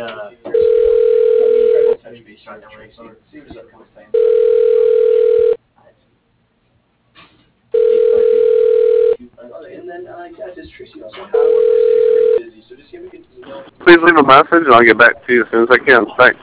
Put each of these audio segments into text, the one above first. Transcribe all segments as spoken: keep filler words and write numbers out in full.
uh, touch base with Tracy. See if there's a couple things. And then, uh, yeah, does Tracy also have, she's pretty busy, so just give me an email. Please leave a message and I'll get back to you as soon as I can. Thanks.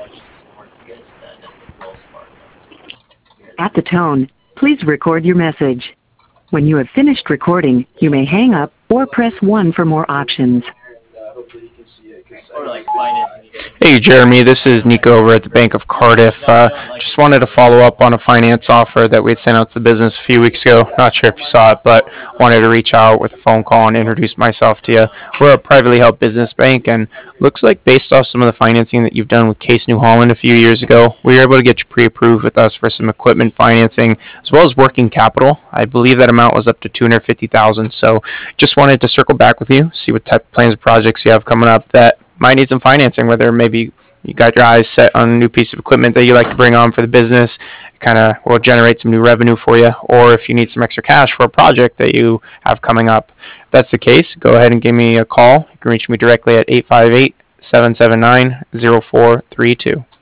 At the tone, please record your message. When you have finished recording, you may hang up or press one for more options. And, uh, hopefully he can see it. Cause or like financing. Hey Jeremy, this is Nico over at the Bank of Cardiff. Uh, just wanted to follow up on a finance offer that we had sent out to the business a few weeks ago. Not sure if you saw it, but wanted to reach out with a phone call and introduce myself to you. We're a privately held business bank, and looks like based off some of the financing that you've done with Case New Holland a few years ago, we were able to get you pre-approved with us for some equipment financing as well as working capital. I believe that amount was up to two hundred fifty thousand dollars. So just wanted to circle back with you, see what type of plans and projects you have coming up that might need some financing, whether maybe you got your eyes set on a new piece of equipment that you like to bring on for the business, kind of will generate some new revenue for you, or if you need some extra cash for a project that you have coming up. If that's the case, go ahead and give me a call. You can reach me directly at eight five eight, seven seven nine, zero four three two.